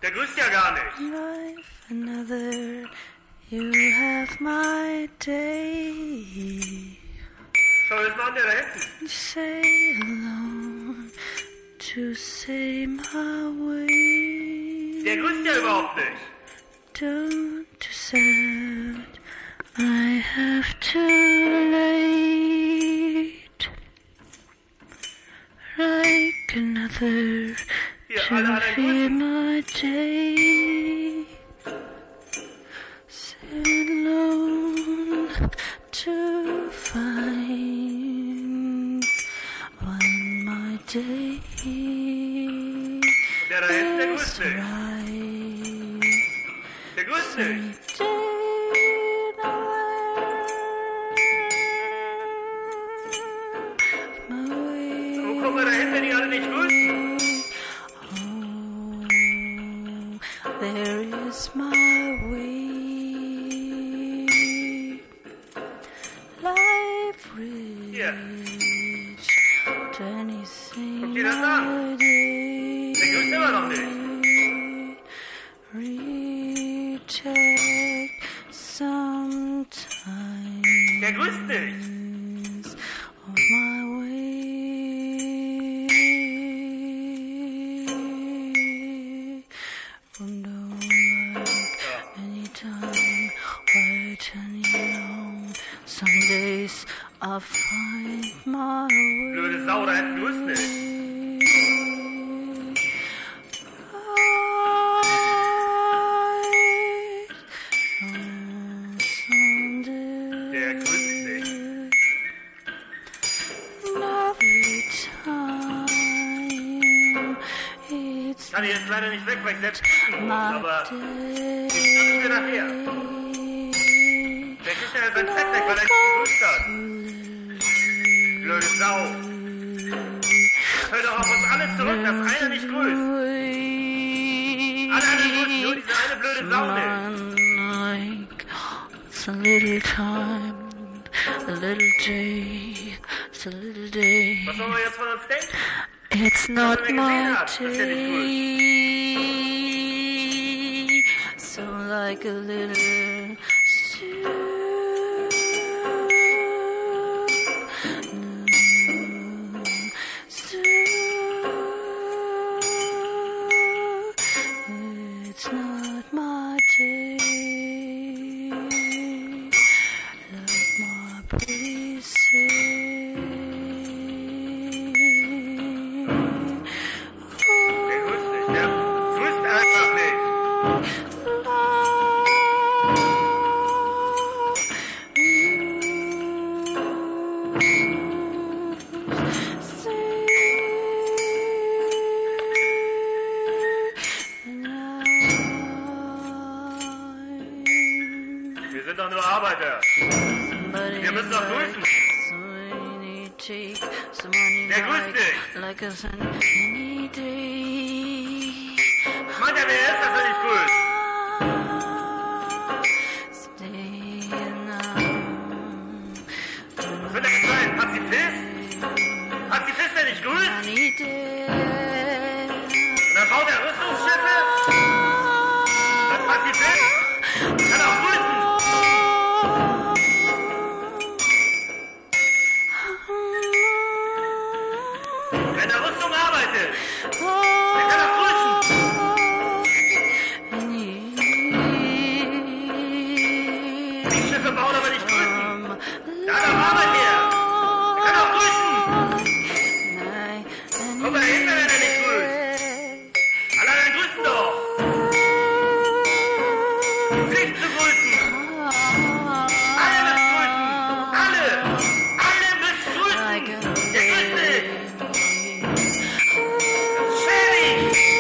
Der grüßt ja gar nicht. Life another, you have my day. Schau jetzt mal an, der da hinten. Sail alone to say my way. Der grüßt ja überhaupt nicht. Don't accept I have too late. Like another Hier, to alle fear grüßen. my day. Sail alone to find when my day Der da hinten, der is grüßt nicht. right. Der grüßt nicht. Wo kommen wir da hin, wenn die alle nicht grüßen? There is my way. Life Hier. rich to anything Guck dir das an. I did. Der grüßt immer noch nicht. Retake some time Der grüßt nicht. of my way. And don't like anytime waiting alone. Some days I'll find my way. Blöde Sau, da hinten grüßt nicht. Der grüßt nicht. Ich kann jetzt leider nicht weg, weil ich selbst grüßen muss, aber ich grüße nachher. Der kriegt ja sein Fett weg, weil er nicht gegrüßt hat. Blöde Sau. Hör doch auf uns alle zurück, dass einer nicht grüßt. Alle anderen grüßen, nur diese eine blöde Sau nicht. It's a little time, a little day, it's a little day. Was sollen wir jetzt von uns denken? It's not er gesehen my hat, dass er nicht day. So like a little it's not my day. Like my pretty say. Der grüßt nicht, der grüßt einfach nicht. Wir sind doch nur Arbeiter. Wir müssen doch grüßen. Der grüßt nicht. Like a sunny day. Meint er, wer er ist, dass er nicht grüßt? Was will er denn sein? Pazifist? Pazifist, der nicht grüßt? Und dann baut er Rüstungsschiffe? Das Pazifist kann auch grüßen. Wenn er Rüstung arbeitet, der kann auch grüßen. Die Schiffe bauen aber nicht grüßen. Da hat er Arbeit her. Der kann auch grüßen. Guck mal dahinter, wenn er nicht grüßt. Alle anderen grüßen doch. Pflicht zu grüßen. Alle müssen grüßen. Alle. Alle müssen grüßen. Der grüßt nicht. Das ist schäbig.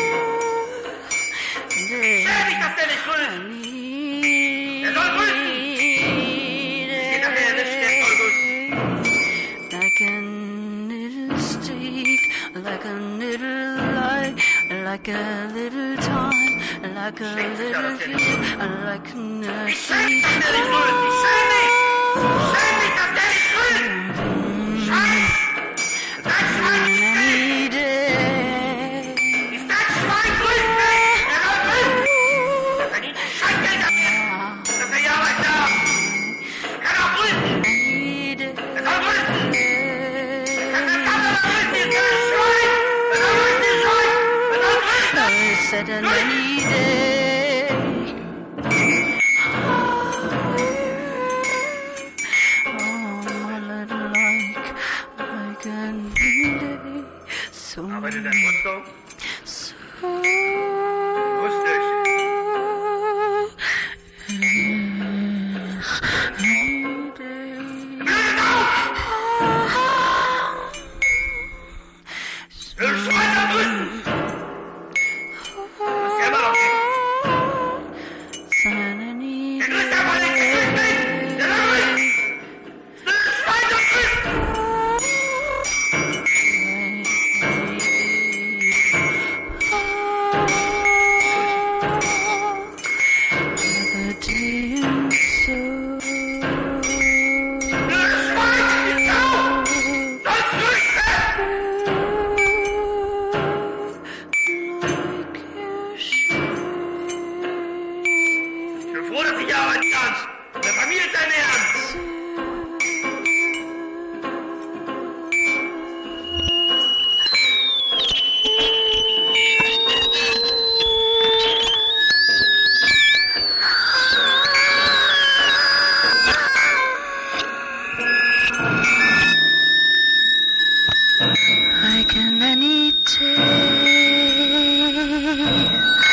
Schäbig, dass der nicht grüßt. Er soll grüßen. Geht nachher erwischt, der soll grüßen. Like a little streak, like a little light, like a little time, like a little view, like a Ich schäme mich, dass der nicht grüßt. Ich schäme mich. Schäme mich, dass der nicht grüßt. Scheiß. Dein Schwein grüßt nicht. Ist dein Schwein grüßt nicht. Er soll grüßen. set on any day. Oh, my little like any day. So, Arbeitet der Rüstung? so. Lustig. Hörst du weiter grüßen? Das ist ja immer noch nicht. Der grüßt aber nicht, der grüßt nicht. Der grüßt. Schnell, weiter grüßen. Froh, dass ich arbeiten kann. Der Familie ist ein Ernst. Like in any day,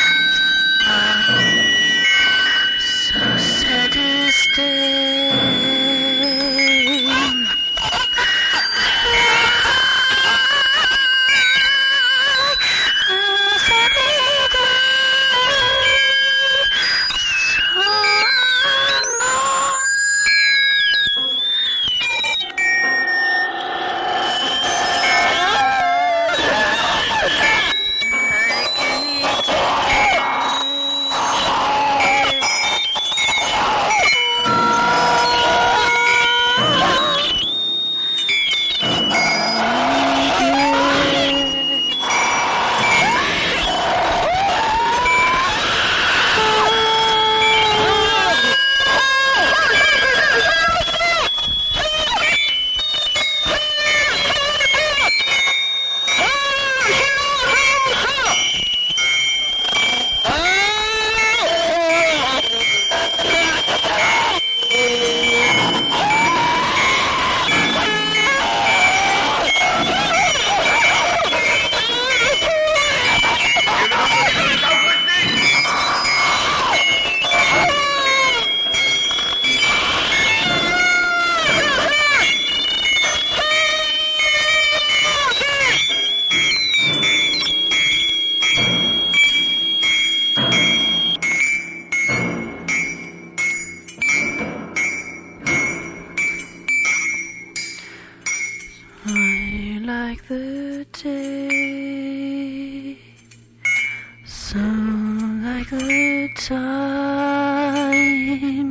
so sad to stay. I like the day, so like the time.